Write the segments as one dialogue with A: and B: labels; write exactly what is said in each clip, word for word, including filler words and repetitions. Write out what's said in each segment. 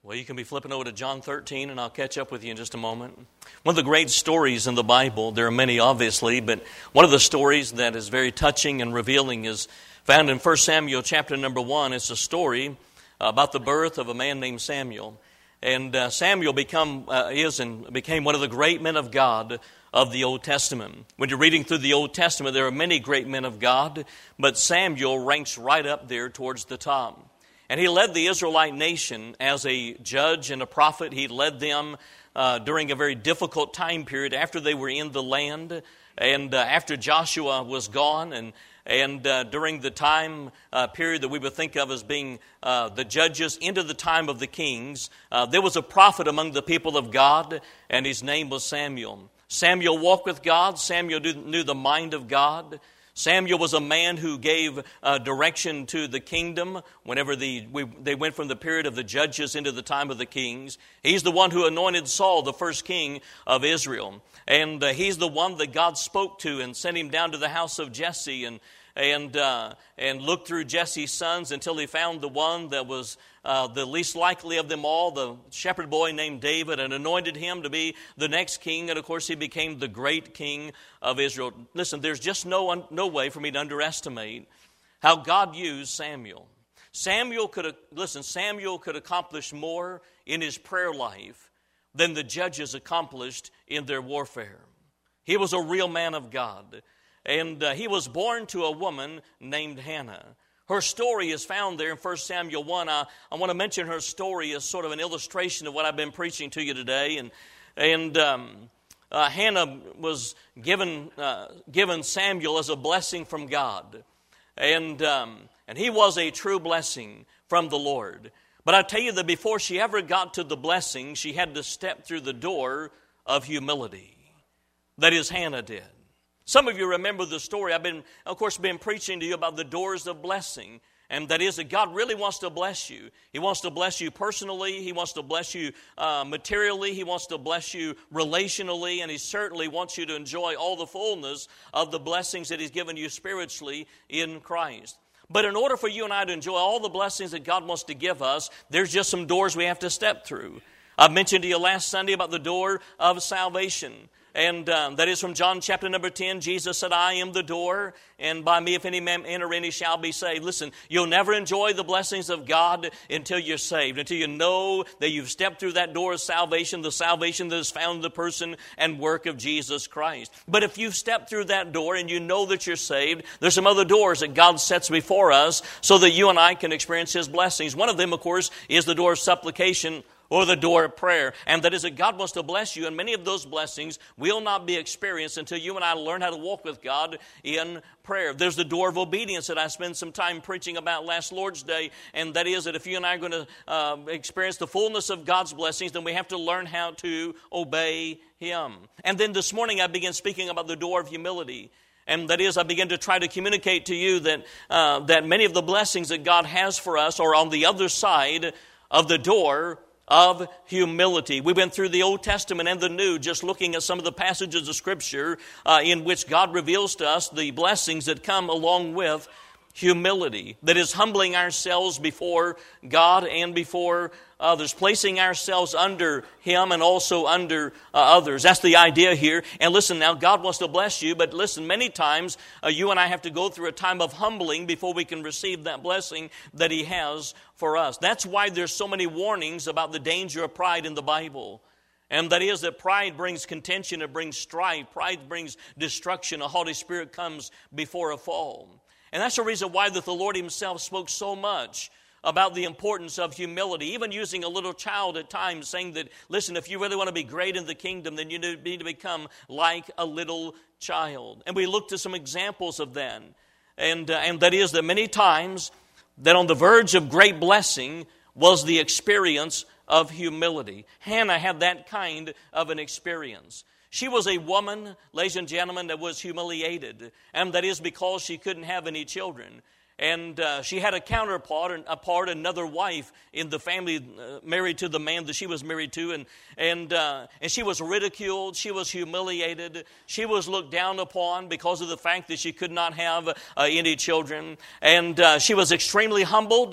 A: Well, you can be flipping over to John thirteen, and I'll catch up with you in just a moment. One of the great stories in the Bible, there are many obviously, but one of the stories that is very touching and revealing is found in First Samuel chapter number one. It's a story about the birth of a man named Samuel. And uh, Samuel become, uh, is and became one of the great men of God of the Old Testament. When you're reading through the Old Testament, there are many great men of God, but Samuel ranks right up there towards the top. And he led the Israelite nation as a judge and a prophet. He led them uh, during a very difficult time period after they were in the land and uh, after Joshua was gone and and uh, during the time uh, period that we would think of as being uh, the judges into the time of the kings. Uh, there was a prophet among the people of God, and his name was Samuel. Samuel walked with God. Samuel knew the mind of God. Samuel was a man who gave uh, direction to the kingdom whenever the, we, they went from the period of the judges into the time of the kings. He's the one who anointed Saul, the first king of Israel. And uh, he's the one that God spoke to and sent him down to the house of Jesse and and uh, and looked through Jesse's sons until he found the one that was uh, the least likely of them all, the shepherd boy named David, and anointed him to be the next king. And of course, he became the great king of Israel. Listen, there's just no no way for me to underestimate how God used Samuel. Samuel could listen. Samuel could accomplish more in his prayer life than the judges accomplished in their warfare. He was a real man of God. And uh, he was born to a woman named Hannah. Her story is found there in First Samuel one. I, I want to mention her story as sort of an illustration of what I've been preaching to you today. And and um, uh, Hannah was given uh, given Samuel as a blessing from God. And, um, and he was a true blessing from the Lord. But I tell you that before she ever got to the blessing, she had to step through the door of humility. That is, Hannah did. Some of you remember the story. I've been, of course, been preaching to you about the doors of blessing. And that is that God really wants to bless you. He wants to bless you personally. He wants to bless you uh, materially. He wants to bless you relationally. And He certainly wants you to enjoy all the fullness of the blessings that He's given you spiritually in Christ. But in order for you and I to enjoy all the blessings that God wants to give us, there's just some doors we have to step through. I mentioned to you last Sunday about the door of salvation. And um, that is from John chapter number ten. Jesus said, I am the door, and by me if any man enter in, he shall be saved. Listen, you'll never enjoy the blessings of God until you're saved, until you know that you've stepped through that door of salvation, the salvation that is found in the person and work of Jesus Christ. But if you've stepped through that door and you know that you're saved, there's some other doors that God sets before us so that you and I can experience His blessings. One of them, of course, is the door of supplication, or the door of prayer. And that is that God wants to bless you. And many of those blessings will not be experienced until you and I learn how to walk with God in prayer. There's the door of obedience that I spent some time preaching about last Lord's Day. And that is that if you and I are going to uh, experience the fullness of God's blessings, then we have to learn how to obey Him. And then this morning I began speaking about the door of humility. And that is, I begin to try to communicate to you that uh, that many of the blessings that God has for us are on the other side of the door of humility. We went through the Old Testament and the New, just looking at some of the passages of Scripture uh, in which God reveals to us the blessings that come along with humility. That is, humbling ourselves before God and before others, placing ourselves under Him and also under uh, others. That's the idea here. And listen now, God wants to bless you, but listen, many times uh, you and I have to go through a time of humbling before we can receive that blessing that He has for us. That's why there's so many warnings about the danger of pride in the Bible. And that is that pride brings contention, it brings strife, pride brings destruction, a haughty spirit comes before a fall. And that's the reason why that the Lord Himself spoke so much about the importance of humility, even using a little child at times, saying that, listen, if you really want to be great in the kingdom, then you need to become like a little child. And we looked at some examples of that. And, uh, and that is that many times that on the verge of great blessing was the experience of humility. Hannah had that kind of an experience. She was a woman, ladies and gentlemen, that was humiliated, and that is because she couldn't have any children. And uh, she had a counterpart, a part, another wife in the family uh, married to the man that she was married to. And and uh, and she was ridiculed. She was humiliated. She was looked down upon because of the fact that she could not have uh, any children. And uh, she was extremely humbled.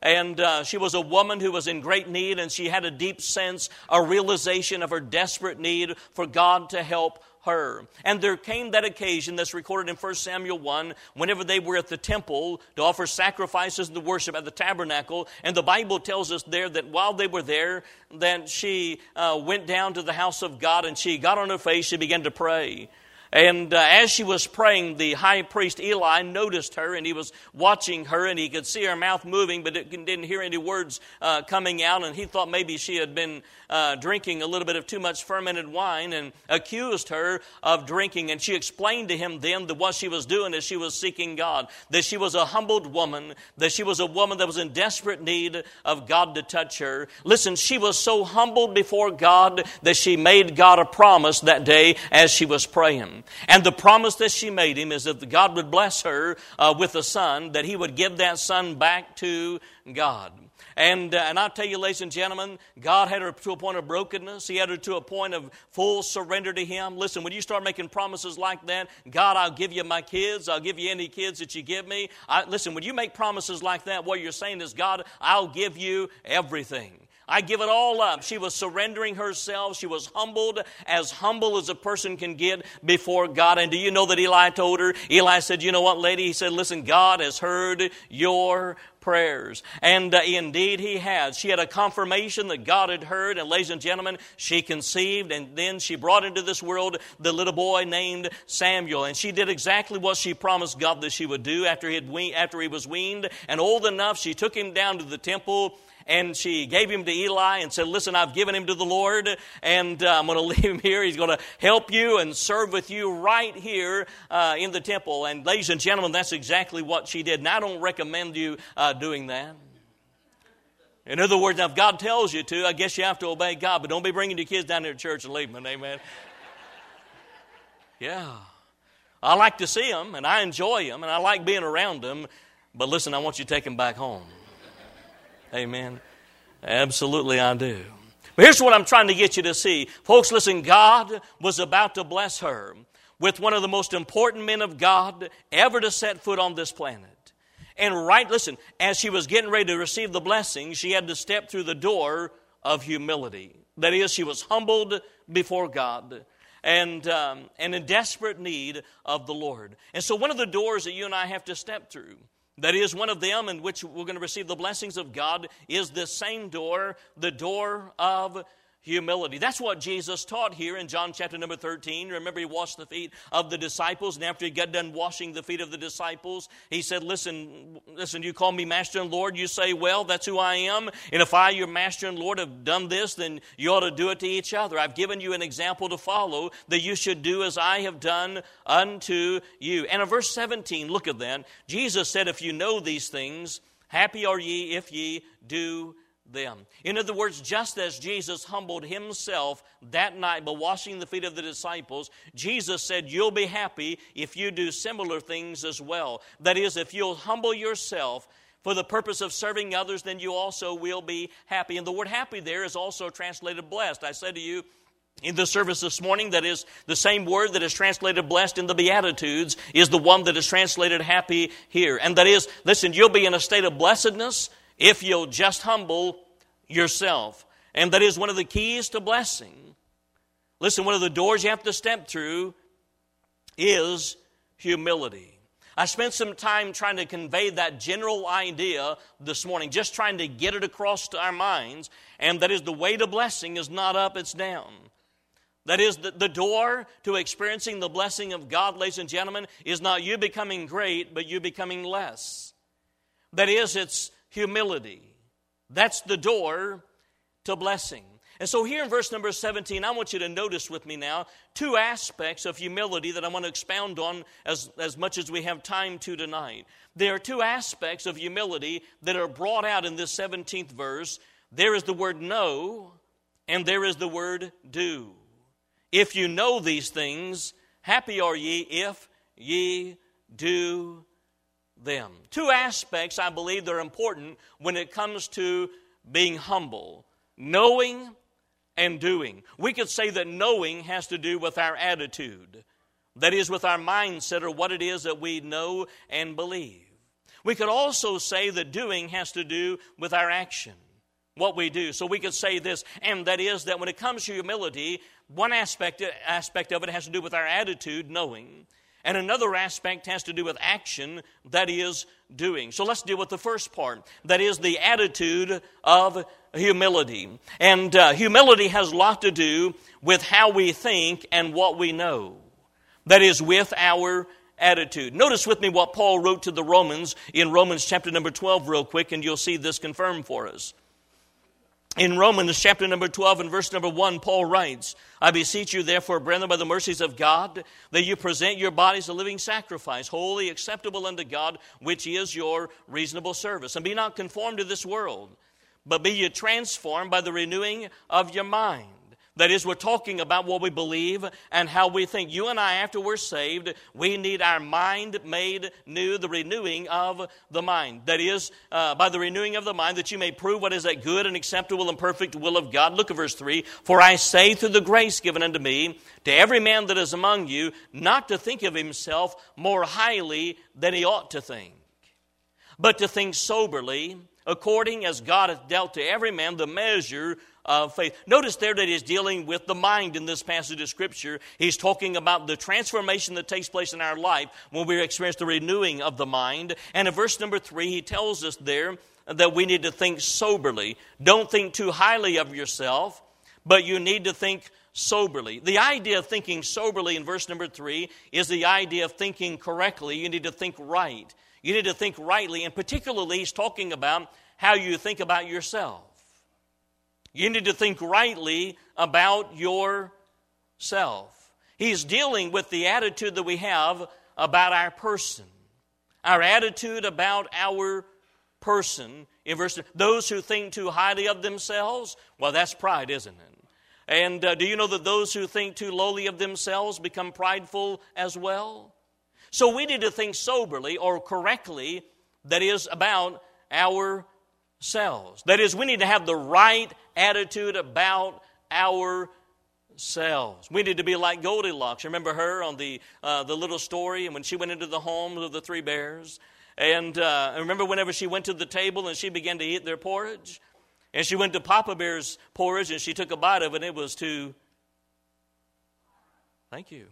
A: And uh, she was a woman who was in great need, and she had a deep sense, a realization of her desperate need for God to help her. And there came that occasion that's recorded in First Samuel one, whenever they were at the temple to offer sacrifices and to worship at the tabernacle. And the Bible tells us there that while they were there, that she uh, went down to the house of God, and she got on her face, she began to pray. And uh, as she was praying, the high priest Eli noticed her, and he was watching her, and he could see her mouth moving, but it didn't hear any words uh, coming out, and he thought maybe she had been uh, drinking a little bit of too much fermented wine, and accused her of drinking. And she explained to him then that what she was doing is she was seeking God, that she was a humbled woman, that she was a woman that was in desperate need of God to touch her. Listen, she was so humbled before God that she made God a promise that day as she was praying. And the promise that she made him is that God would bless her uh, with a son, that he would give that son back to God. And uh, and I'll tell you, ladies and gentlemen, God had her to a point of brokenness. He had her to a point of full surrender to Him. Listen, when you start making promises like that, God, I'll give you my kids. I'll give you any kids that you give me. I, listen, when you make promises like that, what you're saying is, God, I'll give you everything. I give it all up. She was surrendering herself. She was humbled, as humble as a person can get before God. And do you know that Eli told her? Eli said, you know what, lady? He said, listen, God has heard your prayers. And uh, indeed He has. She had a confirmation that God had heard. And ladies and gentlemen, she conceived, and then she brought into this world the little boy named Samuel. And she did exactly what she promised God that she would do after he, had we- after he was weaned. And old enough, she took him down to the temple, and she gave him to Eli and said, listen, I've given him to the Lord, and uh, I'm going to leave him here. He's going to help you and serve with you right here uh, in the temple. And ladies and gentlemen, that's exactly what she did. And I don't recommend you uh, doing that. In other words, now if God tells you to, I guess you have to obey God. But don't be bringing your kids down here to church and leaving them. Amen. Yeah. I like to see them, and I enjoy them, and I like being around them. But listen, I want you to take them back home. Amen. Absolutely I do. But here's what I'm trying to get you to see. Folks, listen, God was about to bless her with one of the most important men of God ever to set foot on this planet. And right, listen, as she was getting ready to receive the blessing, she had to step through the door of humility. That is, she was humbled before God and, um, and in desperate need of the Lord. And so one of the doors that you and I have to step through, that is, one of them in which we're going to receive the blessings of God, is this same door, the door of humility. That's what Jesus taught here in John chapter number thirteen. Remember, He washed the feet of the disciples, and after He got done washing the feet of the disciples, He said, listen, listen, you call me Master and Lord, you say, well, that's who I am, and if I, your Master and Lord, have done this, then you ought to do it to each other. I've given you an example to follow, that you should do as I have done unto you. And in verse seventeen, look at that. Jesus said, if you know these things, happy are ye if ye do them. In other words, just as Jesus humbled Himself that night by washing the feet of the disciples, Jesus said, you'll be happy if you do similar things as well. That is, if you'll humble yourself for the purpose of serving others, then you also will be happy. And the word happy there is also translated blessed. I said to you in the service this morning, that is the same word that is translated blessed in the Beatitudes is the one that is translated happy here. And that is, listen, you'll be in a state of blessedness if you'll just humble yourself. And that is one of the keys to blessing. Listen, one of the doors you have to step through is humility. I spent some time trying to convey that general idea this morning, just trying to get it across to our minds, and that is the way to blessing is not up, it's down. That is, the, the door to experiencing the blessing of God, ladies and gentlemen, is not you becoming great, but you becoming less. That is, it's humility. That's the door to blessing. And so here in verse number seventeen, I want you to notice with me now two aspects of humility that I want to expound on as, as much as we have time to tonight. There are two aspects of humility that are brought out in this seventeenth verse. There is the word know, and there is the word do. If you know these things, happy are ye if ye do them. Two aspects, I believe, that are important when it comes to being humble. Knowing and doing. We could say that knowing has to do with our attitude. That is, with our mindset or what it is that we know and believe. We could also say that doing has to do with our action, what we do. So we could say this, and that is that when it comes to humility, one aspect, aspect of it has to do with our attitude, knowing. And another aspect has to do with action, that is, doing. So let's deal with the first part, that is the attitude of humility. And uh, humility has a lot to do with how we think and what we know. That is, with our attitude. Notice with me what Paul wrote to the Romans in Romans chapter number twelve real quick, and you'll see this confirmed for us. In Romans chapter number twelve and verse number one, Paul writes, I beseech you therefore, brethren, by the mercies of God, that you present your bodies a living sacrifice, holy, acceptable unto God, which is your reasonable service. And be not conformed to this world, but be ye transformed by the renewing of your mind. That is, we're talking about what we believe and how we think. You and I, after we're saved, we need our mind made new, the renewing of the mind. That is, uh, by the renewing of the mind, that you may prove what is that good and acceptable and perfect will of God. Look at verse three. For I say through the grace given unto me, to every man that is among you, not to think of himself more highly than he ought to think, but to think soberly, according as God hath dealt to every man the measure of faith. Notice there that he's dealing with the mind in this passage of Scripture. He's talking about the transformation that takes place in our life when we experience the renewing of the mind. And in verse number three, he tells us there that we need to think soberly. Don't think too highly of yourself, but you need to think soberly. The idea of thinking soberly in verse number three is the idea of thinking correctly. You need to think right. You need to think rightly, and particularly he's talking about how you think about yourself. You need to think rightly about yourself. He's dealing with the attitude that we have about our person. Our attitude about our person. In verse, those who think too highly of themselves, well, that's pride, isn't it? And uh, do you know that those who think too lowly of themselves become prideful as well? So we need to think soberly or correctly, that is, about ourselves. That is, we need to have the right attitude about ourselves. We need to be like Goldilocks. Remember her on the uh, the little story, and when she went into the home of the three bears? And uh, remember whenever she went to the table and she began to eat their porridge? And she went to Papa Bear's porridge and she took a bite of it, and it was too... Thank you.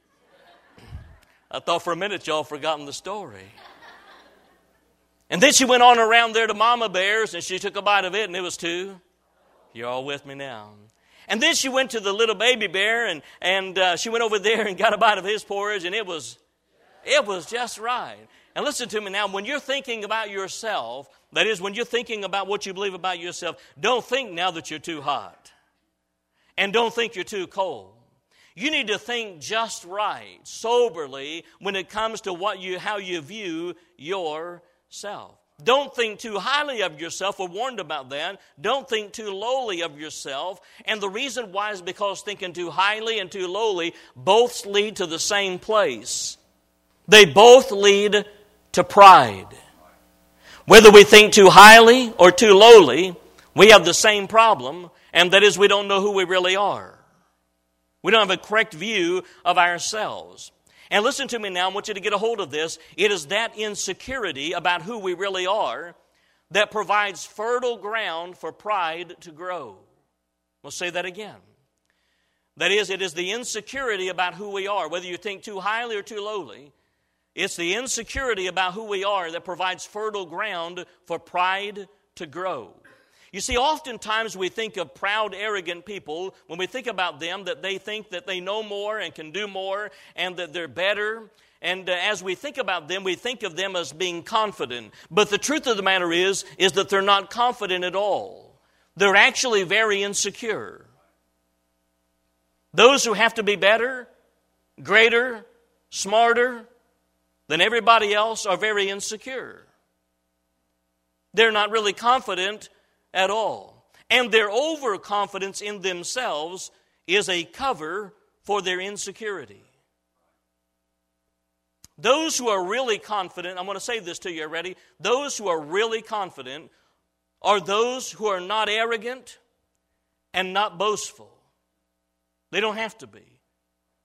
A: I thought for a minute y'all forgotten the story. And then she went on around there to Mama Bear's and she took a bite of it, and it was too... You're all with me now. And then she went to the little baby bear, and, and uh, she went over there and got a bite of his porridge, and it was, it was just right. And listen to me now, when you're thinking about yourself, that is, when you're thinking about what you believe about yourself, don't think now that you're too hot. And don't think you're too cold. You need to think just right, soberly, when it comes to what you, how you view yourself. Don't think too highly of yourself. We're warned about that. Don't think too lowly of yourself. And the reason why is because thinking too highly and too lowly both lead to the same place. They both lead to pride. Whether we think too highly or too lowly, we have the same problem, and that is we don't know who we really are. We don't have a correct view of ourselves. And listen to me now, I want you to get a hold of this. It is that insecurity about who we really are that provides fertile ground for pride to grow. We'll say that again. That is, it is the insecurity about who we are, whether you think too highly or too lowly. It's the insecurity about who we are that provides fertile ground for pride to grow. You see, oftentimes we think of proud, arrogant people, when we think about them, that they think that they know more and can do more and that they're better. And uh, as we think about them, we think of them as being confident. But the truth of the matter is, is that they're not confident at all. They're actually very insecure. Those who have to be better, greater, smarter than everybody else are very insecure. They're not really confident at all. And their overconfidence in themselves is a cover for their insecurity. Those who are really confident, I'm going to say this to you already, those who are really confident are those who are not arrogant and not boastful. They don't have to be.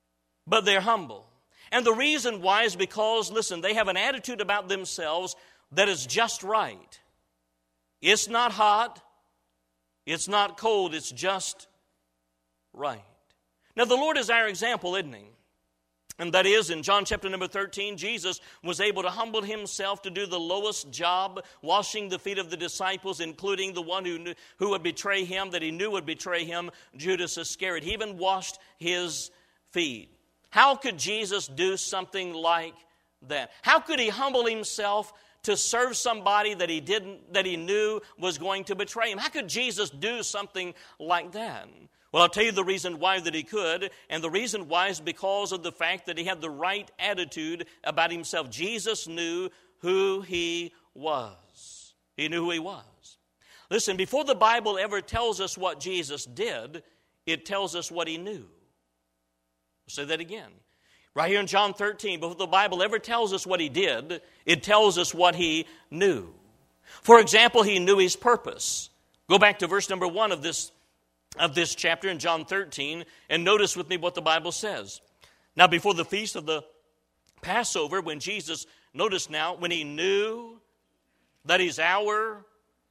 A: But they're humble. And the reason why is because, listen, they have an attitude about themselves that is just right. It's not hot. It's not cold. It's just right. Now, the Lord is our example, isn't He? And that is, in John chapter number thirteen, Jesus was able to humble Himself to do the lowest job, washing the feet of the disciples, including the one who knew, who would betray Him, that He knew would betray Him, Judas Iscariot. He even washed His feet. How could Jesus do something like that? How could He humble Himself to serve somebody that He didn't, that He knew was going to betray Him? How could Jesus do something like that? Well, I'll tell you the reason why that He could, and the reason why is because of the fact that He had the right attitude about Himself. Jesus knew who He was. He knew who He was. Listen, before the Bible ever tells us what Jesus did, it tells us what He knew. I'll say that again. Right here in John thirteen, before the Bible ever tells us what He did, it tells us what He knew. For example, He knew His purpose. Go back to verse number one of this of this chapter in John thirteen, and notice with me what the Bible says. Now, before the feast of the Passover, when Jesus, notice now, when He knew that His hour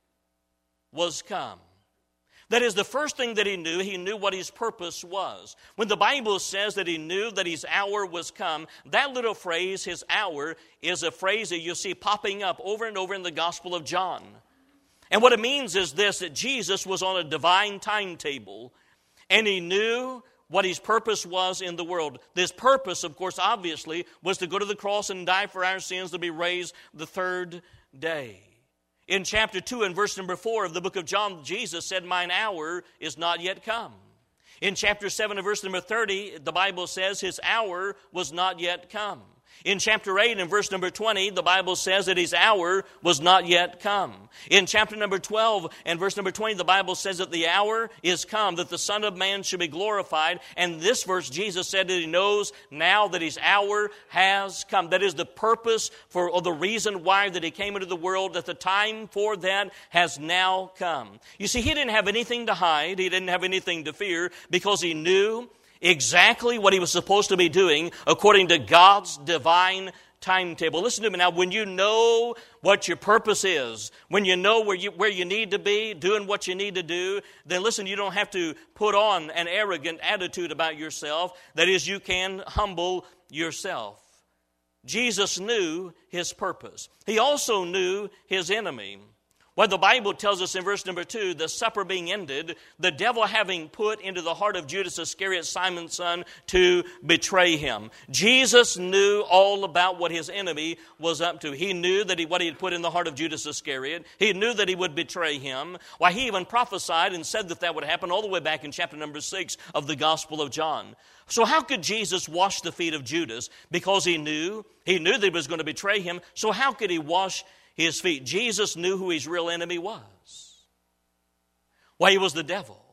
A: was come. That is the first thing that He knew. He knew what His purpose was. When the Bible says that He knew that His hour was come, that little phrase, His hour, is a phrase that you see popping up over and over in the Gospel of John. And what it means is this, that Jesus was on a divine timetable, and He knew what His purpose was in the world. This purpose, of course, obviously, was to go to the cross and die for our sins, to be raised the third day. In chapter two and verse number four of the book of John, Jesus said, "Mine hour is not yet come." In chapter seven and verse number thirty, the Bible says His hour was not yet come. In chapter eight and verse number twenty, the Bible says that His hour was not yet come. In chapter number twelve and verse number twenty, the Bible says that the hour is come, that the Son of Man should be glorified. And this verse, Jesus said that He knows now that His hour has come. That is the purpose for, or the reason why that He came into the world, that the time for that has now come. You see, He didn't have anything to hide. He didn't have anything to fear, because He knew exactly what He was supposed to be doing according to God's divine timetable. Listen to me now. When you know what your purpose is, when you know where you where you need to be, doing what you need to do, then listen, you don't have to put on an arrogant attitude about yourself. That is, you can humble yourself. Jesus knew His purpose. He also knew His enemy. Well, the Bible tells us in verse number two, the supper being ended, the devil having put into the heart of Judas Iscariot, Simon's son, to betray Him. Jesus knew all about what His enemy was up to. He knew that he, what He had put in the heart of Judas Iscariot. He knew that he would betray Him. Why, He even prophesied and said that that would happen all the way back in chapter number six of the Gospel of John. So how could Jesus wash the feet of Judas? Because He knew. He knew that He was going to betray Him. So how could He wash His feet? Jesus knew who His real enemy was. Why, he was the devil.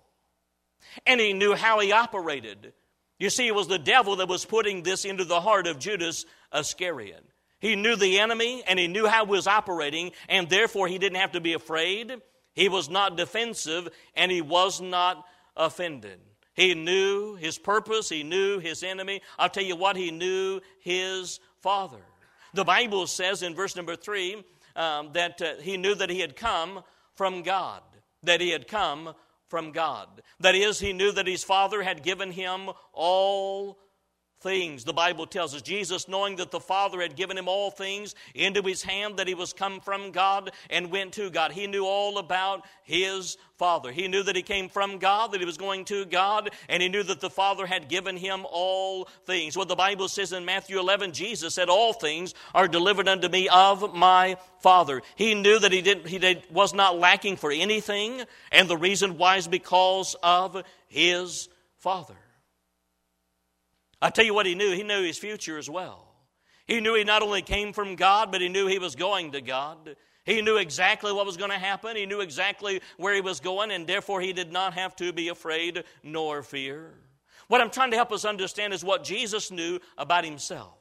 A: And He knew how he operated. You see, it was the devil that was putting this into the heart of Judas Iscariot. He knew the enemy, and he knew how he was operating, and therefore he didn't have to be afraid. He was not defensive, and he was not offended. He knew his purpose. He knew his enemy. I'll tell you what, he knew his Father. The Bible says in verse number three, Um, that uh, he knew that he had come from God, that he had come from God. That is, he knew that his Father had given him all things. The Bible tells us, Jesus, knowing that the Father had given him all things into his hand, that he was come from God and went to God. He knew all about his Father. He knew that he came from God, that he was going to God, and he knew that the Father had given him all things. What the Bible says in Matthew eleven, Jesus said, "All things are delivered unto me of my Father." He knew that he didn't, he did, was not lacking for anything, and the reason why is because of his Father. I tell you what he knew. He knew his future as well. He knew he not only came from God, but he knew he was going to God. He knew exactly what was going to happen. He knew exactly where he was going, and therefore he did not have to be afraid nor fear. What I'm trying to help us understand is what Jesus knew about himself.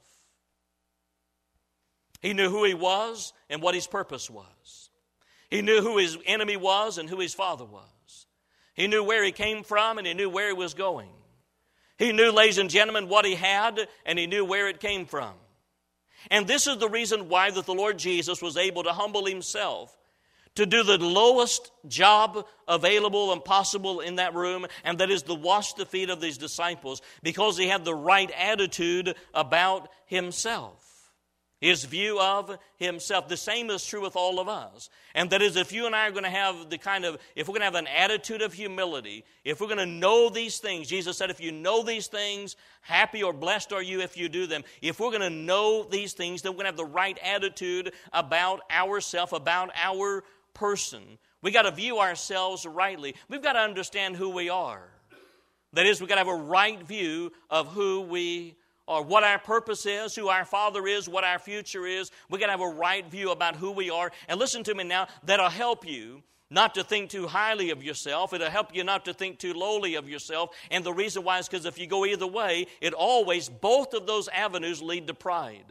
A: He knew who he was and what his purpose was. He knew who his enemy was and who his Father was. He knew where he came from and he knew where he was going. He knew, ladies and gentlemen, what he had, and he knew where it came from. And this is the reason why that the Lord Jesus was able to humble himself, to do the lowest job available and possible in that room, and that is to wash the feet of these disciples, because he had the right attitude about himself. His view of himself. The same is true with all of us. And that is, if you and I are going to have the kind of, if we're going to have an attitude of humility, if we're going to know these things, Jesus said, if you know these things, happy or blessed are you if you do them. If we're going to know these things, then we're going to have the right attitude about ourselves, about our person. We got to view ourselves rightly. We've got to understand who we are. That is, we've got to have a right view of who we are. Or what our purpose is, who our Father is, what our future is. We've got to have a right view about who we are. And listen to me now, that'll help you not to think too highly of yourself. It'll help you not to think too lowly of yourself. And the reason why is because if you go either way, it always, both of those avenues lead to pride.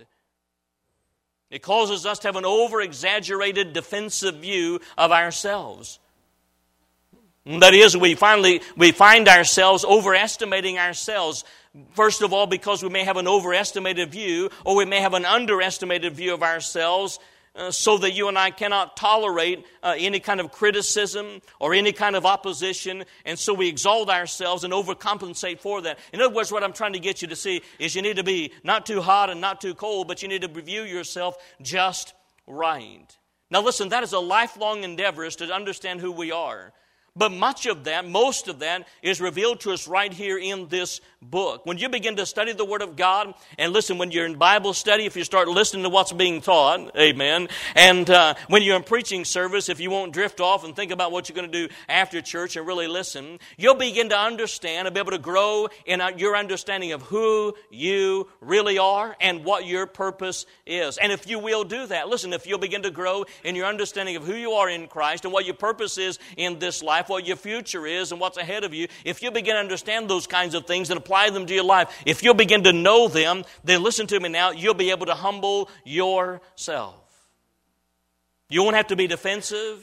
A: It causes us to have an over-exaggerated defensive view of ourselves. That is, we finally we find ourselves overestimating ourselves. First of all, because we may have an overestimated view, or we may have an underestimated view of ourselves, uh, so that you and I cannot tolerate uh, any kind of criticism or any kind of opposition, and so we exalt ourselves and overcompensate for that. In other words, what I'm trying to get you to see is you need to be not too hot and not too cold, but you need to view yourself just right. Now listen, that is a lifelong endeavor, is to understand who we are. But much of that, most of that, is revealed to us right here in this book. When you begin to study the Word of God, and listen, when you're in Bible study, if you start listening to what's being taught, amen, and uh, when you're in preaching service, if you won't drift off and think about what you're going to do after church and really listen, you'll begin to understand and be able to grow in your understanding of who you really are and what your purpose is. And if you will do that, listen, if you'll begin to grow in your understanding of who you are in Christ and what your purpose is in this life, what your future is and what's ahead of you, if you begin to understand those kinds of things and apply them to your life, if you'll begin to know them, then listen to me now, you'll be able to humble yourself. You won't have to be defensive,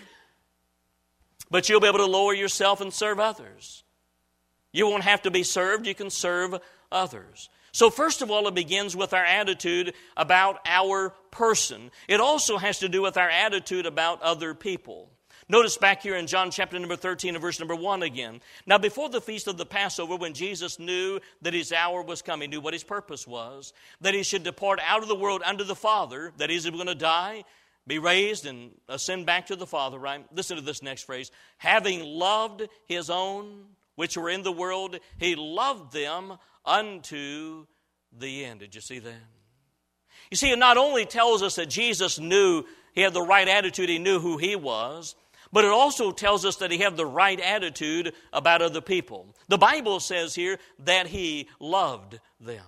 A: but you'll be able to lower yourself and serve others. You won't have to be served, you can serve others. So first of all, it begins with our attitude about our person. It also has to do with our attitude about other people. Notice back here in John chapter number thirteen and verse number one again. Now before the feast of the Passover, when Jesus knew that his hour was coming, knew what his purpose was, that he should depart out of the world unto the Father, that he was going to die, be raised, and ascend back to the Father, right? Listen to this next phrase. Having loved his own, which were in the world, he loved them unto the end. Did you see that? You see, it not only tells us that Jesus knew, he had the right attitude, he knew who he was, but it also tells us that he had the right attitude about other people. The Bible says here that he loved them.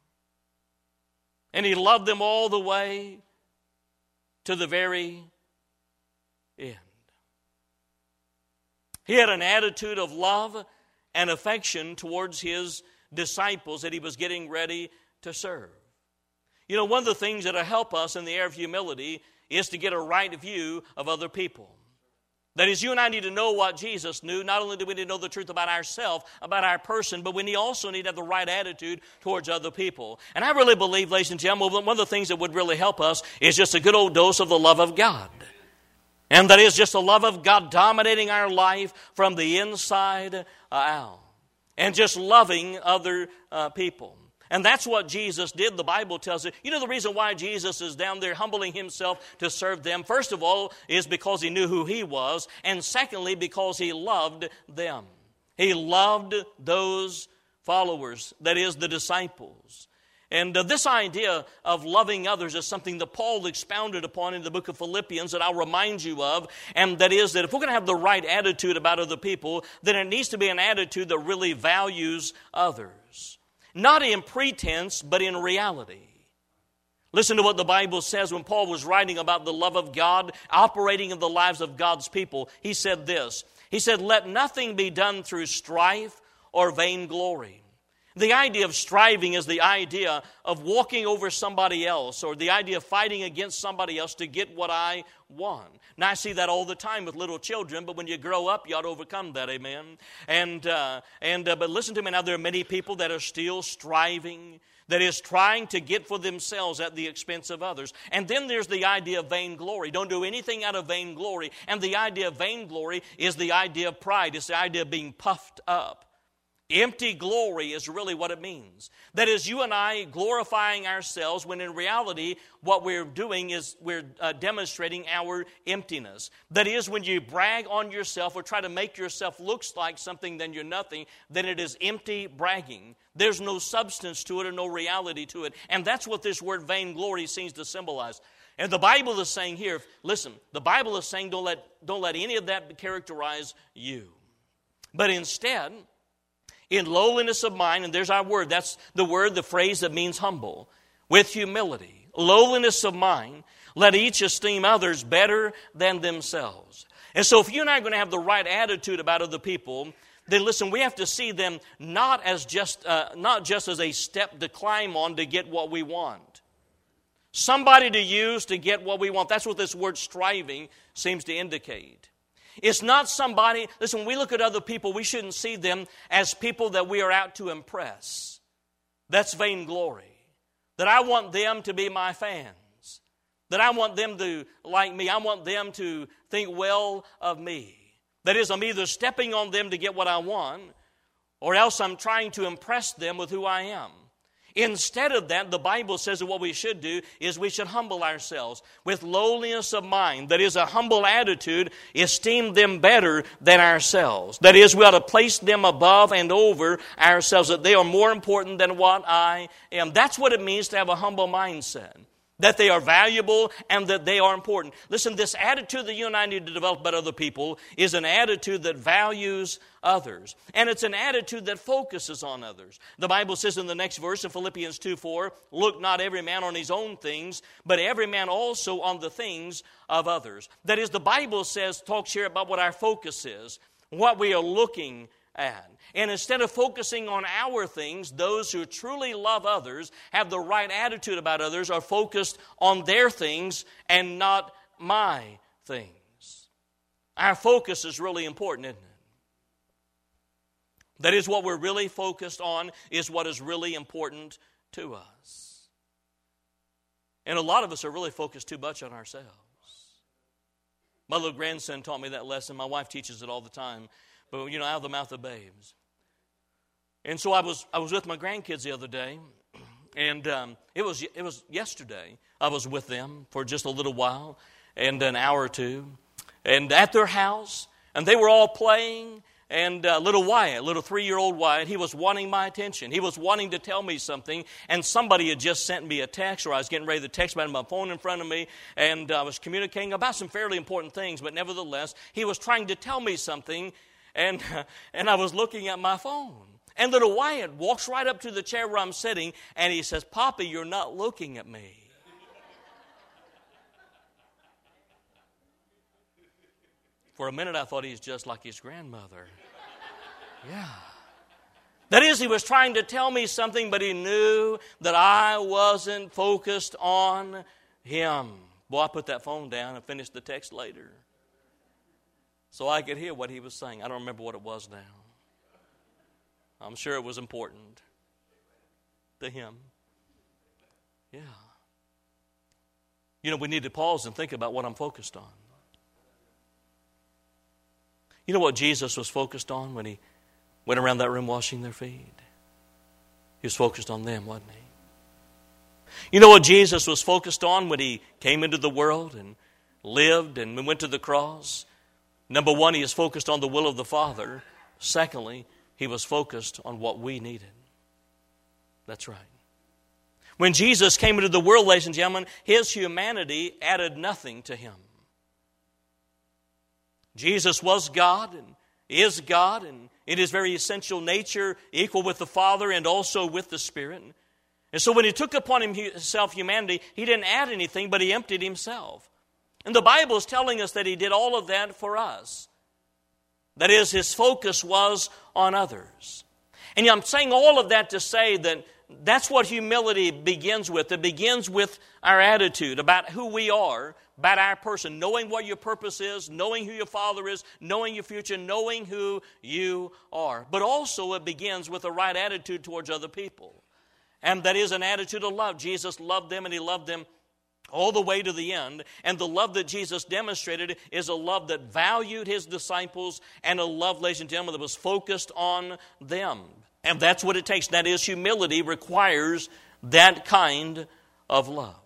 A: And he loved them all the way to the very end. He had an attitude of love and affection towards his disciples that he was getting ready to serve. You know, one of the things that will help us in the area of humility is to get a right view of other people. That is, you and I need to know what Jesus knew. Not only do we need to know the truth about ourselves, about our person, but we need also need to have the right attitude towards other people. And I really believe, ladies and gentlemen, one of the things that would really help us is just a good old dose of the love of God. And that is just the love of God dominating our life from the inside out. And just loving other uh, people. And that's what Jesus did. The Bible tells us. You know the reason why Jesus is down there humbling himself to serve them, first of all, is because he knew who he was. And secondly, because he loved them. He loved those followers, that is, the disciples. And uh, this idea of loving others is something that Paul expounded upon in the book of Philippians that I'll remind you of. And that is that if we're going to have the right attitude about other people, then it needs to be an attitude that really values others. Not in pretense, but in reality. Listen to what the Bible says when Paul was writing about the love of God operating in the lives of God's people. He said this. He said, "Let nothing be done through strife or vainglory, The idea of striving is the idea of walking over somebody else, or the idea of fighting against somebody else to get what I want. Now, I see that all the time with little children, but when you grow up, you ought to overcome that, amen? And, uh, and uh, but listen to me now, there are many people that are still striving, that is trying to get for themselves at the expense of others. And then there's the idea of vainglory. Don't do anything out of vainglory. And the idea of vainglory is the idea of pride. It's the idea of being puffed up. Empty glory is really what it means. That is, you and I glorifying ourselves when in reality what we're doing is we're uh, demonstrating our emptiness. That is, when you brag on yourself or try to make yourself look like something then you're nothing, then it is empty bragging. There's no substance to it or no reality to it. And that's what this word vainglory seems to symbolize. And the Bible is saying here, listen, the Bible is saying don't let, don't let any of that characterize you. But instead, in lowliness of mind, and there's our word, that's the word, the phrase that means humble, with humility, lowliness of mind, let each esteem others better than themselves. And so if you and I are going to have the right attitude about other people, then listen, we have to see them not as just uh, not just as a step to climb on to get what we want. Somebody to use to get what we want. That's what this word striving seems to indicate. It's not somebody, listen, when we look at other people, we shouldn't see them as people that we are out to impress. That's vainglory. That I want them to be my fans. That I want them to like me. I want them to think well of me. That is, I'm either stepping on them to get what I want, or else I'm trying to impress them with who I am. Instead of that, the Bible says that what we should do is we should humble ourselves with lowliness of mind. That is, a humble attitude, esteem them better than ourselves. That is, we ought to place them above and over ourselves, that they are more important than what I am. That's what it means to have a humble mindset. That they are valuable and that they are important. Listen, this attitude that you and I need to develop about other people is an attitude that values others. And it's an attitude that focuses on others. The Bible says in the next verse in Philippians two four, look not every man on his own things, but every man also on the things of others. That is, the Bible says, talks here about what our focus is, what we are looking at. And instead of focusing on our things, those who truly love others, have the right attitude about others, are focused on their things and not my things. Our focus is really important, isn't it? That is, what we're really focused on is what is really important to us. And a lot of us are really focused too much on ourselves. My little grandson taught me that lesson. My wife teaches it all the time. But, you know, out of the mouth of babes. And so I was I was with my grandkids the other day, and um, it was it was yesterday. I was with them for just a little while, and an hour or two, and at their house, and they were all playing. And uh, little Wyatt, little three-year-old Wyatt, he was wanting my attention. He was wanting to tell me something, and somebody had just sent me a text, or I was getting ready to text about my phone in front of me, and I was communicating about some fairly important things, but nevertheless, he was trying to tell me something, and uh, and I was looking at my phone. And little Wyatt walks right up to the chair where I'm sitting, and he says, Poppy, you're not looking at me. For a minute, I thought he's just like his grandmother. Yeah. That is, he was trying to tell me something, but he knew that I wasn't focused on him. Boy, I put that phone down and finished the text later, so I could hear what he was saying. I don't remember what it was now. I'm sure it was important to him. Yeah. You know, we need to pause and think about what I'm focused on. You know what Jesus was focused on when he went around that room washing their feet? He was focused on them, wasn't he? You know what Jesus was focused on when he came into the world and lived and went to the cross? Number one, he is focused on the will of the Father. Secondly, he was focused on what we needed. That's right. When Jesus came into the world, ladies and gentlemen, his humanity added nothing to him. Jesus was God and is God, and in his very essential nature, equal with the Father and also with the Spirit. And so when he took upon himself humanity, he didn't add anything, but he emptied himself. And the Bible is telling us that he did all of that for us. That is, his focus was on others. And I'm saying all of that to say that that's what humility begins with. It begins with our attitude about who we are, about our person, knowing what your purpose is, knowing who your Father is, knowing your future, knowing who you are. But also it begins with a right attitude towards other people. And that is an attitude of love. Jesus loved them, and He loved them all the way to the end. And the love that Jesus demonstrated is a love that valued His disciples, and a love, ladies and gentlemen, that was focused on them. And that's what it takes. That is, humility requires that kind of love.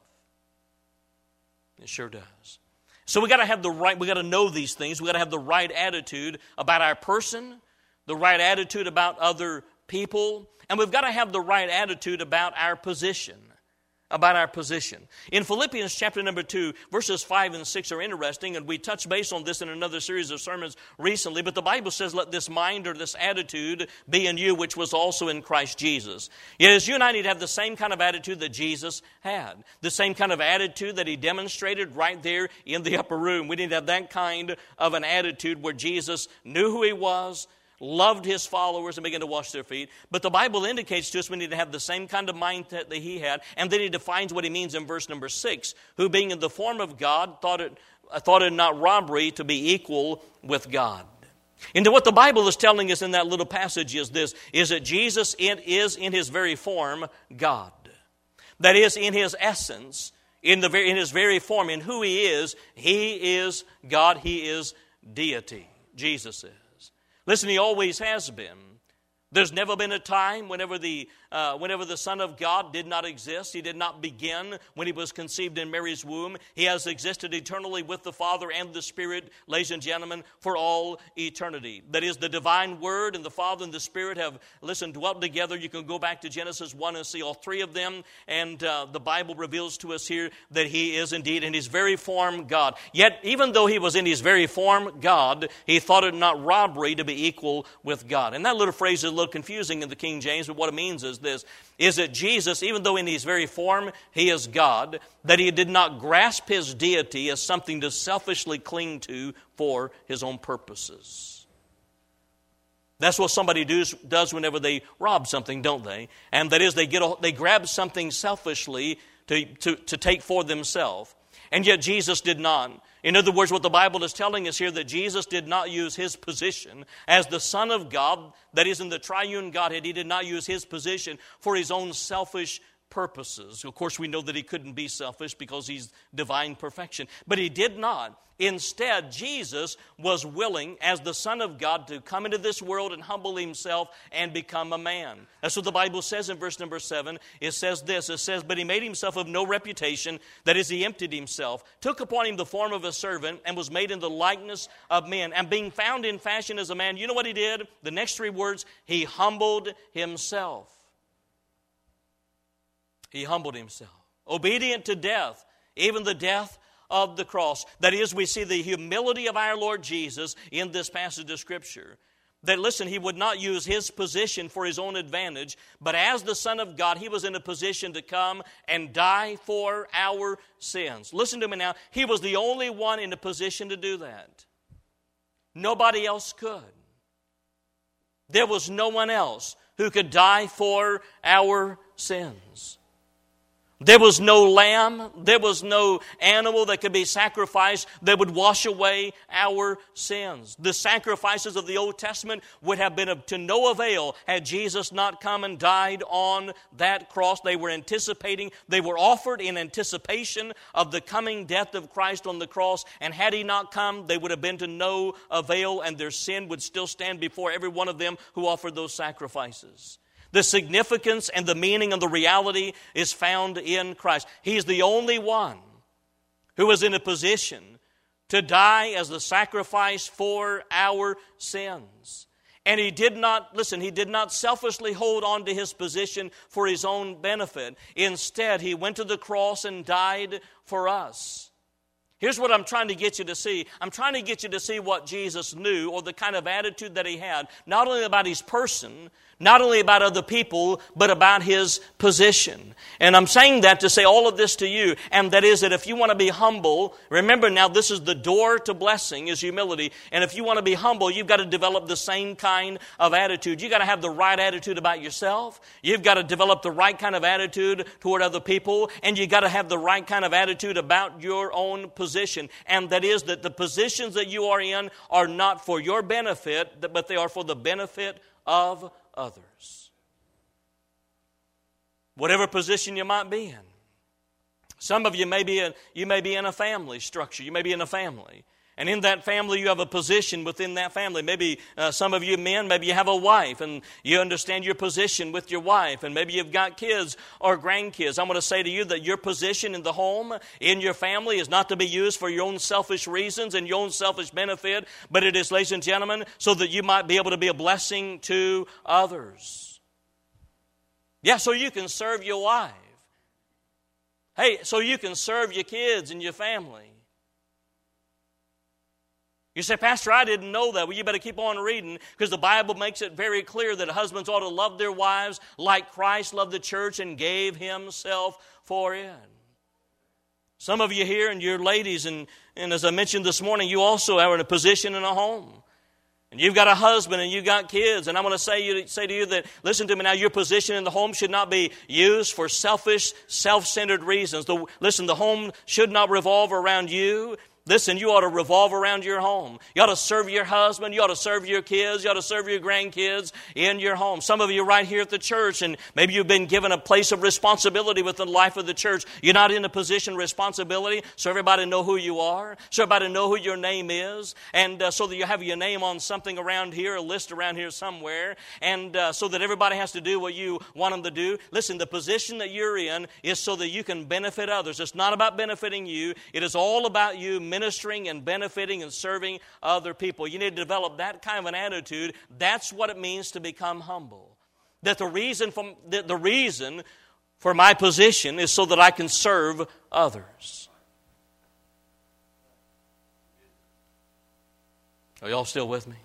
A: It sure does. So we got to have the right, we got to know these things. We got to have the right attitude about our person, the right attitude about other people, and we've got to have the right attitude about our position. About our position. In Philippians chapter number two, verses five and six are interesting, and we touched base on this in another series of sermons recently, but the Bible says, let this mind or this attitude be in you, which was also in Christ Jesus. Yes, you and I need to have the same kind of attitude that Jesus had. The same kind of attitude that He demonstrated right there in the upper room. We need to have that kind of an attitude where Jesus knew who He was, loved His followers, and began to wash their feet. But the Bible indicates to us we need to have the same kind of mindset that He had. And then He defines what He means in verse number six. Who being in the form of God, thought it, thought it not robbery to be equal with God. And what the Bible is telling us in that little passage is this, is that Jesus is in His very form God. That is, in His essence, in, the very, in His very form, in who He is, He is God, He is deity. Jesus is. Listen, He always has been. There's never been a time whenever the uh, whenever the Son of God did not exist. He did not begin when He was conceived in Mary's womb. He has existed eternally with the Father and the Spirit, ladies and gentlemen, for all eternity. That is, the divine Word and the Father and the Spirit have, listen, dwelt together. You can go back to Genesis one and see all three of them. And uh, the Bible reveals to us here that He is indeed in His very form God. Yet, even though He was in His very form God, He thought it not robbery to be equal with God. And that little phrase is a little confusing in the King James, but what it means is this, is that Jesus, even though in His very form He is God, that He did not grasp His deity as something to selfishly cling to for His own purposes. That's what somebody does, does whenever they rob something, don't they? And that is, they get a, they grab something selfishly to, to, to take for themselves. And yet Jesus did not. In other words, what the Bible is telling us here, that Jesus did not use His position as the Son of God, that is in the triune Godhead. He did not use His position for His own selfish purposes. Of course, we know that He couldn't be selfish because He's divine perfection. But He did not. Instead, Jesus was willing, as the Son of God, to come into this world and humble Himself and become a man. That's what the Bible says in verse number seven. It says this, it says, but He made Himself of no reputation, that is, He emptied Himself, took upon Him the form of a servant, and was made in the likeness of men. And being found in fashion as a man, you know what He did? The next three words, He humbled Himself. He humbled Himself. Obedient to death, even the death of the cross. That is, we see the humility of our Lord Jesus in this passage of Scripture. That, listen, He would not use His position for His own advantage, but as the Son of God, He was in a position to come and die for our sins. Listen to me now. He was the only one in a position to do that. Nobody else could. There was no one else who could die for our sins. There was no lamb, there was no animal that could be sacrificed that would wash away our sins. The sacrifices of the Old Testament would have been of to no avail had Jesus not come and died on that cross. They were anticipating, they were offered in anticipation of the coming death of Christ on the cross. And had He not come, they would have been to no avail, and their sin would still stand before every one of them who offered those sacrifices. The significance and the meaning and the reality is found in Christ. He's the only one who was in a position to die as the sacrifice for our sins. And He did not, listen, He did not selfishly hold on to His position for His own benefit. Instead, He went to the cross and died for us. Here's what I'm trying to get you to see. I'm trying to get you to see what Jesus knew, or the kind of attitude that he had, not only about his person, not only about other people, but about his position. And I'm saying that to say all of this to you, and that is that if you want to be humble, remember now this is the door to blessing, is humility. And if you want to be humble, you've got to develop the same kind of attitude. You've got to have the right attitude about yourself. You've got to develop the right kind of attitude toward other people. And you've got to have the right kind of attitude about your own position. And that is that the positions that you are in are not for your benefit, but they are for the benefit of others. Whatever position you might be in. Some of you may be in, you may be in a family structure. You may be in a family. And in that family, you have a position within that family. Maybe uh, some of you men, maybe you have a wife, and you understand your position with your wife. And maybe you've got kids or grandkids. I'm going to say to you that your position in the home, in your family, is not to be used for your own selfish reasons and your own selfish benefit, but it is, ladies and gentlemen, so that you might be able to be a blessing to others. Yeah, so you can serve your wife. Hey, so you can serve your kids and your family. You say, Pastor, I didn't know that. Well, you better keep on reading, because the Bible makes it very clear that husbands ought to love their wives like Christ loved the church and gave himself for it. Some of you here, and you're ladies, and, and as I mentioned this morning, you also are in a position in a home. And you've got a husband and you've got kids. And I'm going to say, you, say to you that, listen to me now, your position in the home should not be used for selfish, self-centered reasons. The, listen, the home should not revolve around you. Listen, you ought to revolve around your home. You ought to serve your husband. You ought to serve your kids. You ought to serve your grandkids in your home. Some of you are right here at the church, and maybe you've been given a place of responsibility within the life of the church. You're not in a position of responsibility, so everybody know who you are, so everybody know who your name is, and uh, so that you have your name on something around here, a list around here somewhere, and uh, so that everybody has to do what you want them to do. Listen, the position that you're in is so that you can benefit others. It's not about benefiting you. It is all about you ministering and benefiting and serving other people. You need to develop that kind of an attitude. That's what it means to become humble. That the reason for, the, the reason for my position is so that I can serve others. Are y'all still with me?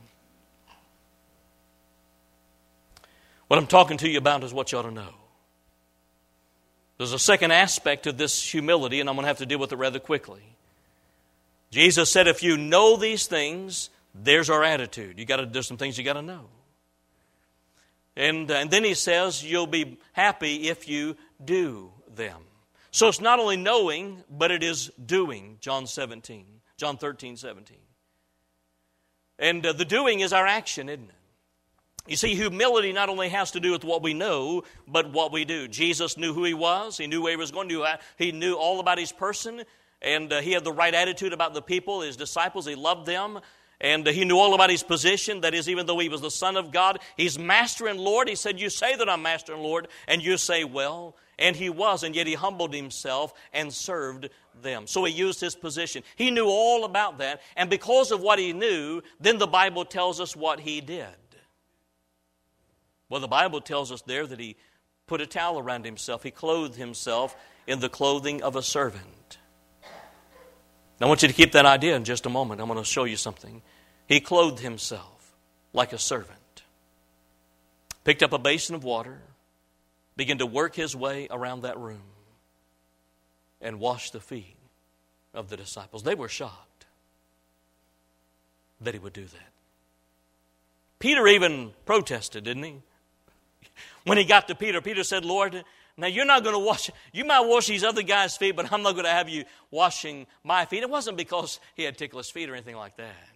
A: What I'm talking to you about is what you ought to know. There's a second aspect of this humility, and I'm going to have to deal with it rather quickly. Jesus said, if you know these things, there's our attitude. You got to, there's some things you got to know. And, uh, and then he says, you'll be happy if you do them. So it's not only knowing, but it is doing. John seventeen, John thirteen, seventeen. And uh, the doing is our action, isn't it? You see, humility not only has to do with what we know, but what we do. Jesus knew who he was. He knew where he was going to. He knew all about his person. And uh, he had the right attitude about the people, his disciples. He loved them. And uh, he knew all about his position. That is, even though he was the Son of God, he's Master and Lord. He said, you say that I'm Master and Lord, and you say, well. And he was, and yet he humbled himself and served them. So he used his position. He knew all about that. And because of what he knew, then the Bible tells us what he did. Well, the Bible tells us there that he put a towel around himself. He clothed himself in the clothing of a servant. Now, I want you to keep that idea in just a moment. I'm going to show you something. He clothed himself like a servant. Picked up a basin of water, began to work his way around that room, and washed the feet of the disciples. They were shocked that he would do that. Peter even protested, didn't he? When he got to Peter, Peter said, Lord, now you're not going to wash, you might wash these other guys' feet, but I'm not going to have you washing my feet. It wasn't because he had ticklish feet or anything like that.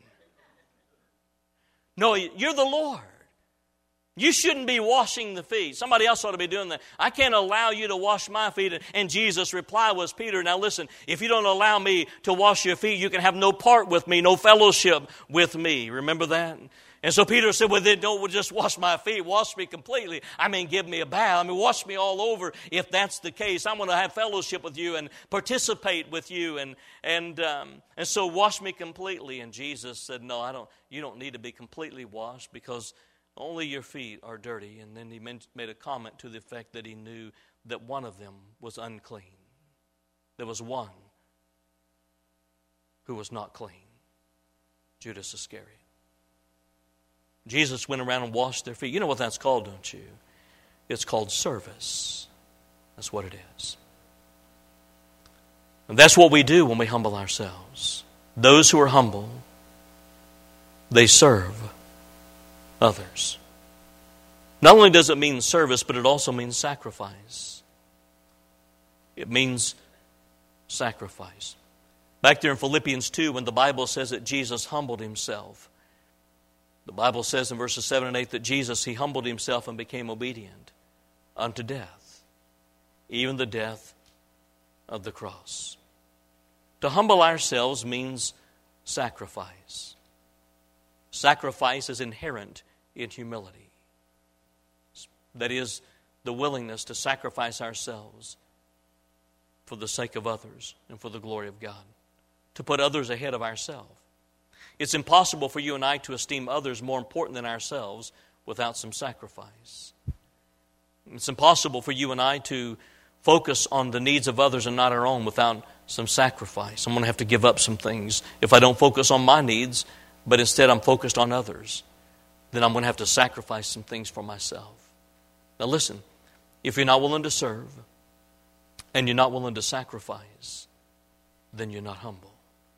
A: No, you're the Lord. You shouldn't be washing the feet. Somebody else ought to be doing that. I can't allow you to wash my feet. And Jesus' reply was, Peter, now listen, if you don't allow me to wash your feet, you can have no part with me, no fellowship with me. Remember that? And so Peter said, well, then don't just wash my feet. Wash me completely. I mean, give me a bath. I mean, wash me all over. If that's the case, I'm going to have fellowship with you and participate with you. And and um, and so wash me completely. And Jesus said, no, I don't. You don't need to be completely washed because only your feet are dirty. And then he made a comment to the effect that he knew that one of them was unclean. There was one who was not clean. Judas Iscariot. Jesus went around and washed their feet. You know what that's called, don't you? It's called service. That's what it is. And that's what we do when we humble ourselves. Those who are humble, they serve others. Not only does it mean service, but it also means sacrifice. It means sacrifice. Back there in Philippians two, when the Bible says that Jesus humbled himself, the Bible says in verses seven and eight that Jesus, he humbled himself and became obedient unto death, even the death of the cross. To humble ourselves means sacrifice. Sacrifice is inherent in humility. That is, the willingness to sacrifice ourselves for the sake of others and for the glory of God. To put others ahead of ourselves. It's impossible for you and I to esteem others more important than ourselves without some sacrifice. It's impossible for you and I to focus on the needs of others and not our own without some sacrifice. I'm going to have to give up some things. If I don't focus on my needs, but instead I'm focused on others, then I'm going to have to sacrifice some things for myself. Now listen, if you're not willing to serve and you're not willing to sacrifice, then you're not humble.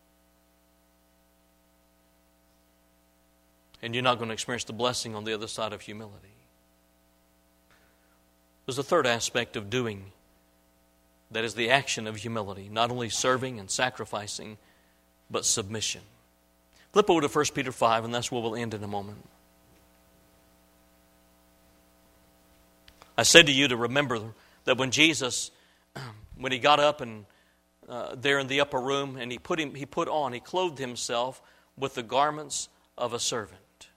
A: And you're not going to experience the blessing on the other side of humility. There's a third aspect of doing. That is the action of humility. Not only serving and sacrificing, but submission. Flip over to First Peter five, and that's where we'll end in a moment. I said to you to remember that when Jesus, when he got up and uh, there in the upper room, and he put him, he put on, he clothed himself with the garments of a servant.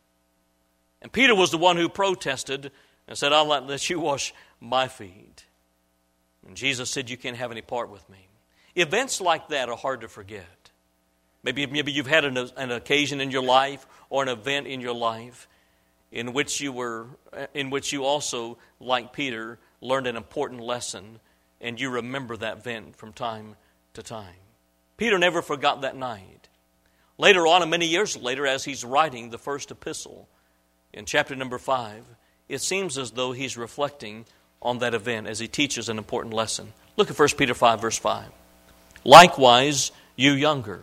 A: And Peter was the one who protested and said, I'll not let you wash my feet. And Jesus said, you can't have any part with me. Events like that are hard to forget. Maybe, maybe you've had an, an occasion in your life or an event in your life in which you were, in which you also, like Peter, learned an important lesson, and you remember that event from time to time. Peter never forgot that night. Later on, and many years later, as he's writing the first epistle, in chapter number five, it seems as though he's reflecting on that event as he teaches an important lesson. Look at First Peter five, verse five. Likewise, you younger,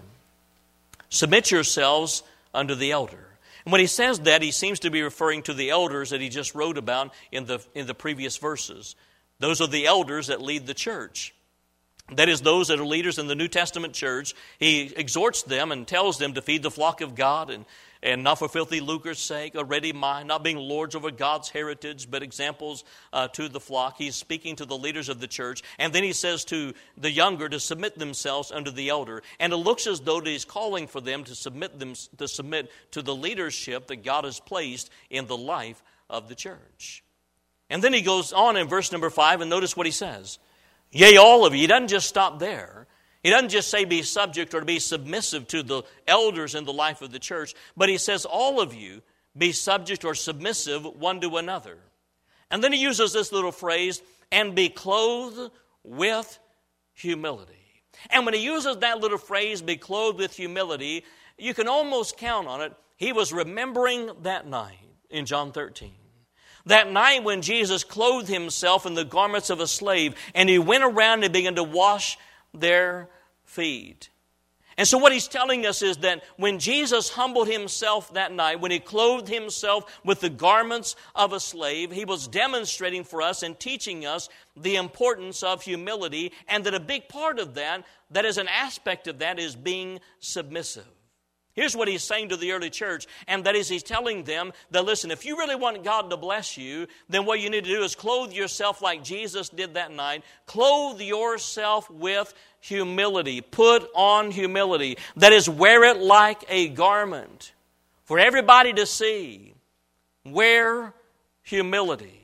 A: submit yourselves unto the elder. And when he says that, he seems to be referring to the elders that he just wrote about in the, in the previous verses. Those are the elders that lead the church. That is, those that are leaders in the New Testament church. He exhorts them and tells them to feed the flock of God and, and not for filthy lucre's sake, a ready mind, not being lords over God's heritage, but examples uh, to the flock. He's speaking to the leaders of the church. And then he says to the younger to submit themselves unto the elder. And it looks as though he's calling for them to submit them to submit to the leadership that God has placed in the life of the church. And then he goes on in verse number five, and notice what he says. Yea, all of you. He doesn't just stop there. He doesn't just say be subject or be submissive to the elders in the life of the church, but he says all of you be subject or submissive one to another. And then he uses this little phrase, and be clothed with humility. And when he uses that little phrase, be clothed with humility, you can almost count on it. He was remembering that night in John thirteen. That night when Jesus clothed himself in the garments of a slave, and he went around and began to wash their feet. And so what he's telling us is that when Jesus humbled himself that night, when he clothed himself with the garments of a slave, he was demonstrating for us and teaching us the importance of humility, and that a big part of that, that is an aspect of that, is being submissive. Here's what he's saying to the early church, and that is he's telling them that, listen, if you really want God to bless you, then what you need to do is clothe yourself like Jesus did that night. Clothe yourself with humility. Put on humility. That is, wear it like a garment for everybody to see. Wear humility.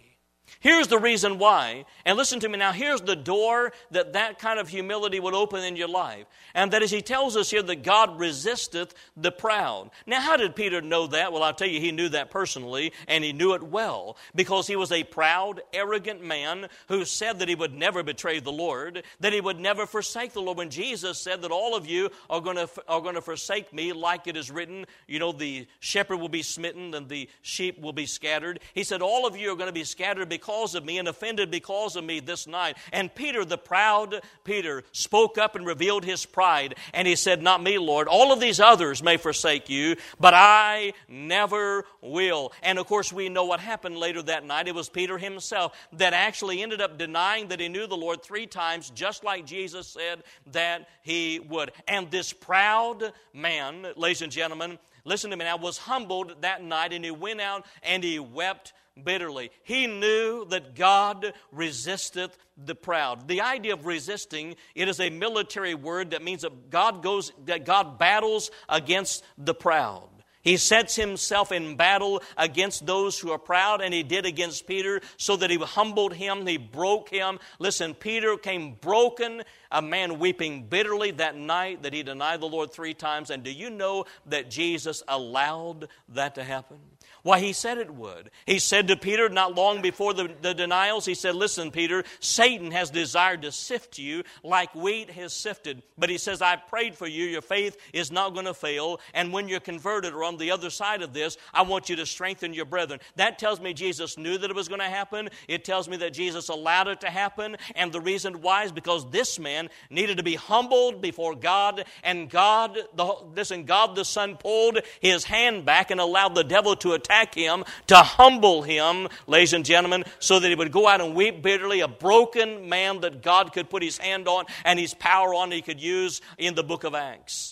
A: Here's the reason why. And listen to me now. Here's the door that that kind of humility would open in your life. And that is, he tells us here that God resisteth the proud. Now, how did Peter know that? Well, I'll tell you, he knew that personally, and he knew it well. Because he was a proud, arrogant man who said that he would never betray the Lord, that he would never forsake the Lord. When Jesus said that all of you are going to, are going to forsake me, like it is written, you know, the shepherd will be smitten and the sheep will be scattered. He said, all of you are going to be scattered because of me and offended because of me this night. And Peter, the proud Peter, spoke up and revealed his pride. And he said, not me, Lord. All of these others may forsake you, but I never will. And of course, we know what happened later that night. It was Peter himself that actually ended up denying that he knew the Lord three times, just like Jesus said that he would. And this proud man, ladies and gentlemen, listen to me now, was humbled that night, and he went out and he wept bitterly. He knew that God resisteth the proud. The idea of resisting, it is a military word that means that God goes, that God battles against the proud. He sets himself in battle against those who are proud, and he did against Peter, so that he humbled him, he broke him. Listen, Peter came broken, a man weeping bitterly that night that he denied the Lord three times. And do you know that Jesus allowed that to happen? Why, he said it would. He said to Peter not long before the, the denials, he said, listen, Peter, Satan has desired to sift you like wheat has sifted. But he says, I prayed for you. Your faith is not going to fail. And when you're converted or on the other side of this, I want you to strengthen your brethren. That tells me Jesus knew that it was going to happen. It tells me that Jesus allowed it to happen. And the reason why is because this man needed to be humbled before God. And God, the, listen, God the Son pulled his hand back and allowed the devil to attack him, to humble him, ladies and gentlemen, so that he would go out and weep bitterly, a broken man that God could put his hand on and his power on he could use in the book of Acts.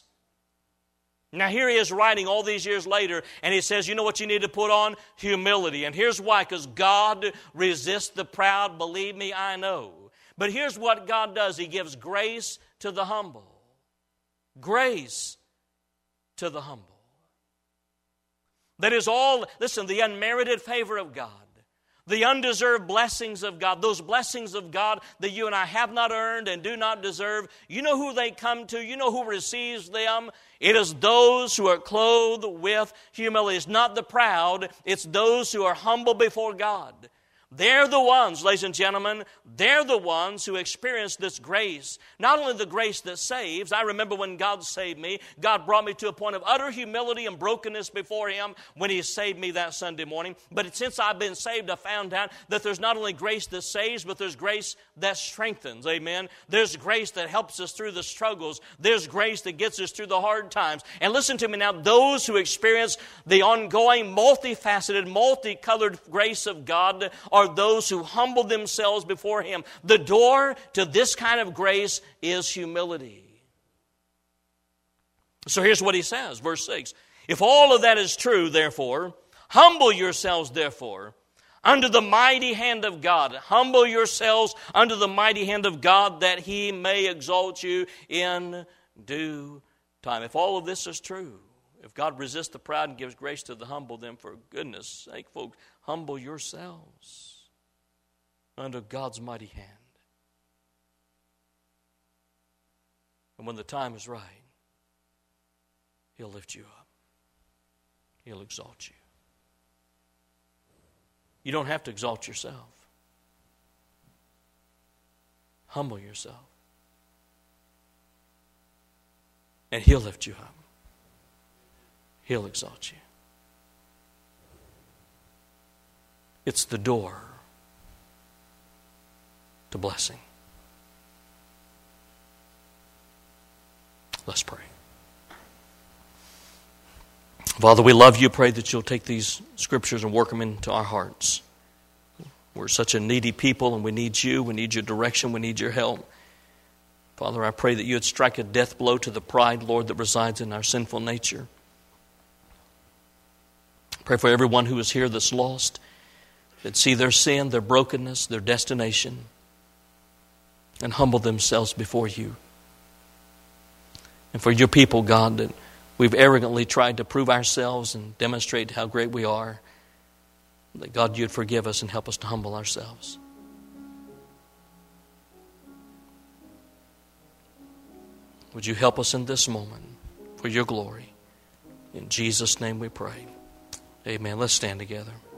A: Now here he is writing all these years later, and he says, you know what you need to put on? Humility. And here's why, because God resists the proud, believe me, I know. But here's what God does. He gives grace to the humble. Grace to the humble. That is all, listen, the unmerited favor of God, the undeserved blessings of God, those blessings of God that you and I have not earned and do not deserve. You know who they come to? You know who receives them? It is those who are clothed with humility. It's not the proud, it's those who are humble before God. They're the ones, ladies and gentlemen, they're the ones who experience this grace. Not only the grace that saves. I remember when God saved me, God brought me to a point of utter humility and brokenness before Him when He saved me that Sunday morning. But since I've been saved, I found out that there's not only grace that saves, but there's grace that strengthens. Amen. There's grace that helps us through the struggles. There's grace that gets us through the hard times. And listen to me now, those who experience the ongoing, multifaceted, multicolored grace of God are those who humble themselves before Him. The door to this kind of grace is humility. So here's what he says, verse six. If all of that is true, therefore, humble yourselves, therefore, under the mighty hand of God. Humble yourselves under the mighty hand of God, that He may exalt you in due time. If all of this is true, if God resists the proud and gives grace to the humble, then for goodness sake, folks, humble yourselves under God's mighty hand. And when the time is right, He'll lift you up. He'll exalt you. You don't have to exalt yourself. Humble yourself. And He'll lift you up. He'll exalt you. It's the door to blessing. Let's pray. Father, we love you. Pray that you'll take these scriptures and work them into our hearts. We're such a needy people, and we need you. We need your direction. We need your help. Father, I pray that you would strike a death blow to the pride, Lord, that resides in our sinful nature. Pray for everyone who is here that's lost, that see their sin, their brokenness, their destination, and humble themselves before you. And for your people, God, that we've arrogantly tried to prove ourselves and demonstrate how great we are. That God, you'd forgive us and help us to humble ourselves. Would you help us in this moment for your glory? In Jesus' name we pray. Amen. Let's stand together.